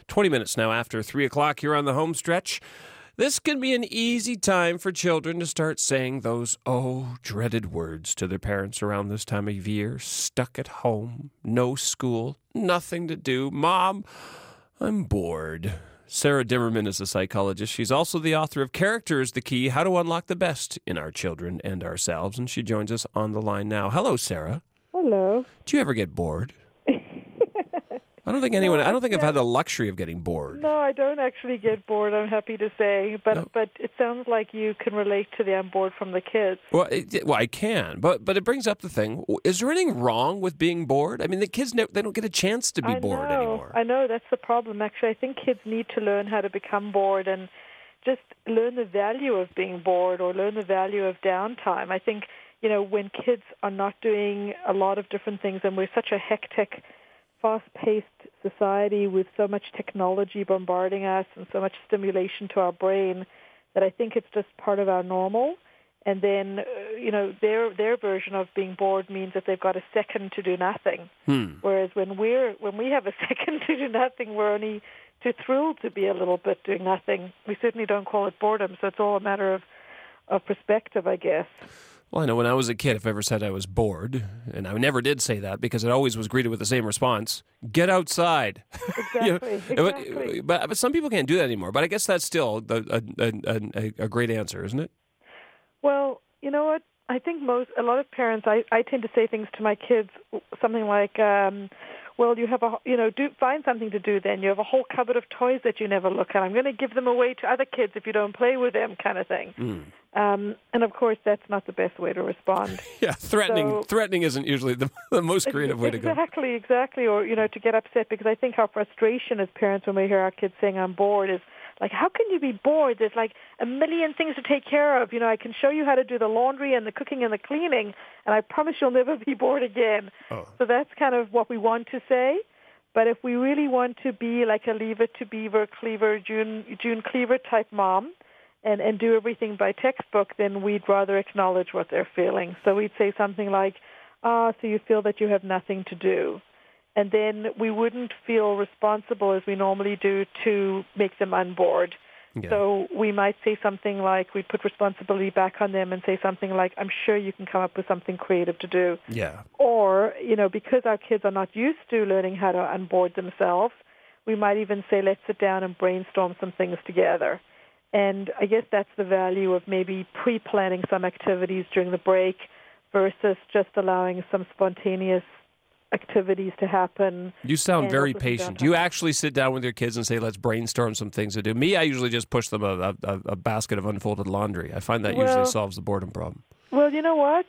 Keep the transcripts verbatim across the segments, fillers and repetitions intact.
twenty minutes now after three o'clock here on the home stretch. This can be an easy time for children to start saying those, oh, dreaded words to their parents around this time of year. Stuck at home, no school, nothing to do. Mom, I'm bored. Sarah Dimmerman is a psychologist. She's also the author of Character is the Key, How to Unlock the Best in Our Children and Ourselves. And she joins us on the line now. Hello, Sarah. Hello. Do you ever get bored? I don't think anyone, no, I don't think I've had the luxury of getting bored. No, I don't actually get bored, I'm happy to say. But No. but it sounds like you can relate to the I'm bored from the kids. Well, it, well, I can, but but it brings up the thing, is there anything wrong with being bored? I mean, the kids, ne- they don't get a chance to be I bored know, anymore. I know, that's the problem. Actually, I think kids need to learn how to become bored and just learn the value of being bored or learn the value of downtime. I think, you know, when kids are not doing a lot of different things and we're such a hectic, fast-paced society with so much technology bombarding us and so much stimulation to our brain that I think it's just part of our normal. And then, uh, you know, their their version of being bored means that they've got a second to do nothing. Hmm. Whereas when we're when we have a second to do nothing, we're only too thrilled to be a little bit doing nothing. We certainly don't call it boredom, so it's all a matter of, of perspective, I guess. Well, I know when I was a kid, if I ever said I was bored, and I never did say that because it always was greeted with the same response, get outside. Exactly, You know, exactly. But, but some people can't do that anymore. But I guess that's still a, a, a, a great answer, isn't it? Well, you know what? I think most, a lot of parents, I, I tend to say things to my kids, something like, um, well, you have a, you know, do find something to do then. You have a whole cupboard of toys that you never look at. I'm going to give them away to other kids if you don't play with them, kind of thing. Mm. Um, and of course, that's not the best way to respond. Yeah, threatening So- threatening isn't usually the, the most creative way to go. Exactly, exactly. Or, you know, to get upset, because I think our frustration as parents when we hear our kids saying, I'm bored, is like, how can you be bored? There's like a million things to take care of. You know, I can show you how to do the laundry and the cooking and the cleaning, and I promise you'll never be bored again. Oh. So that's kind of what we want to say. But if we really want to be like a Leave It to Beaver, Cleaver, June, June Cleaver type mom, and, and do everything by textbook, then we'd rather acknowledge what they're feeling. So we'd say something like, ah, so you feel that you have nothing to do. And then we wouldn't feel responsible as we normally do to make them unbored. Yeah. So we might say something like, we'd put responsibility back on them and say something like, I'm sure you can come up with something creative to do. Yeah. Or, you know, because our kids are not used to learning how to unboard themselves, we might even say, let's sit down and brainstorm some things together. And I guess that's the value of maybe pre-planning some activities during the break versus just allowing some spontaneous activities to happen. You sound and very open patient. down You time. actually sit down with your kids and say, let's brainstorm some things to do. Me, I usually just push them a, a, a basket of unfolded laundry. I find that Well- usually solves the boredom problem. Well, you know what?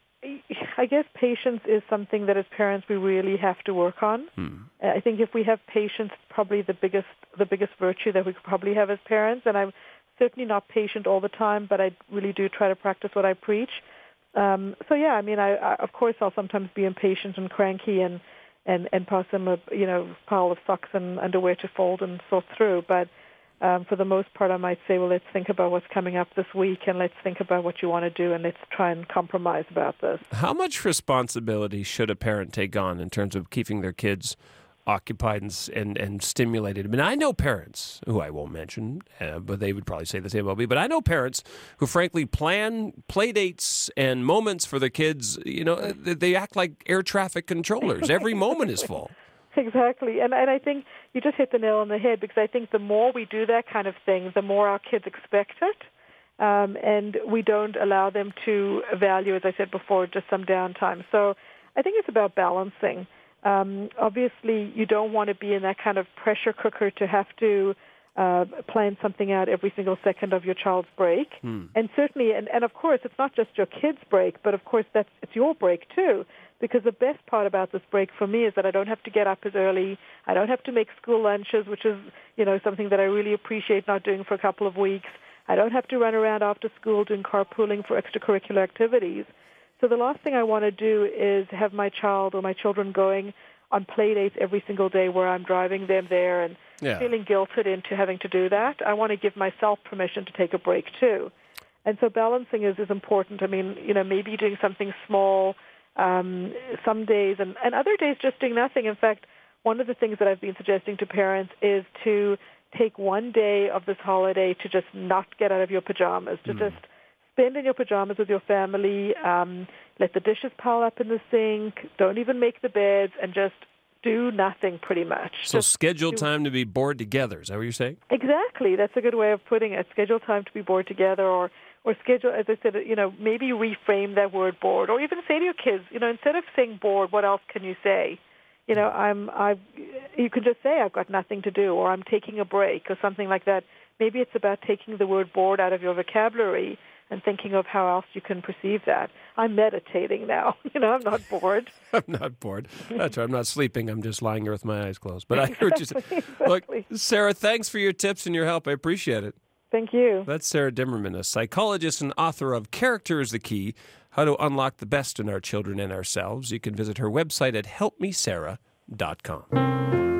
I guess patience is something that as parents we really have to work on. Hmm. I think if we have patience, it's probably the biggest the biggest virtue that we could probably have as parents. And I'm certainly not patient all the time, but I really do try to practice what I preach. Um, so yeah, I mean, I, I of course I'll sometimes be impatient and cranky and and and pass them a you know pile of socks and underwear to fold and sort through. But um, for the most part, I might say, well, let's think about what's coming up this week, and let's think about what you want to do, and let's try and compromise about this. How much responsibility should a parent take on in terms of keeping their kids occupied and and, and stimulated? I mean, I know parents, who I won't mention, uh, but they would probably say the same about me, but I know parents who frankly plan play dates and moments for their kids. You know, they, they act like air traffic controllers. Every moment is full. Exactly. And and I think you just hit the nail on the head, because I think the more we do that kind of thing, the more our kids expect it. Um, and we don't allow them to value, as I said before, just some downtime. So I think it's about balancing. Um, obviously, you don't want to be in that kind of pressure cooker to have to uh, plan something out every single second of your child's break. Hmm. And certainly, and, and of course, it's not just your kid's break, but of course, that's it's your break too. Because the best part about this break for me is that I don't have to get up as early. I don't have to make school lunches, which is, you know, something that I really appreciate not doing for a couple of weeks. I don't have to run around after school doing carpooling for extracurricular activities. So the last thing I want to do is have my child or my children going on play dates every single day where I'm driving them there and Yeah. feeling guilted into having to do that. I want to give myself permission to take a break too. And so balancing is, is important. I mean, you know, maybe doing something small um, some days and, and other days just doing nothing. In fact, one of the things that I've been suggesting to parents is to take one day of this holiday to just not get out of your pajamas, to mm. just spend in your pajamas with your family, um, let the dishes pile up in the sink, don't even make the beds, and just do nothing pretty much. So just schedule do... time to be bored together. Is that what you're saying? Exactly. That's a good way of putting it. Schedule time to be bored together, or, or schedule, as I said, you know, maybe reframe that word bored, or even say to your kids, you know, instead of saying bored, what else can you say? You know, I'm, I, you could just say, I've got nothing to do, or I'm taking a break, or something like that. Maybe it's about taking the word bored out of your vocabulary and thinking of how else you can perceive that. I'm meditating now. You know, I'm not bored. I'm not bored. That's right. I'm not sleeping. I'm just lying here with my eyes closed. But I hear what you say. Exactly. Look, Sarah, thanks for your tips and your help. I appreciate it. Thank you. That's Sarah Dimmerman, a psychologist and author of Character is the Key, How to Unlock the Best in Our Children and Ourselves. You can visit her website at help me sarah dot com.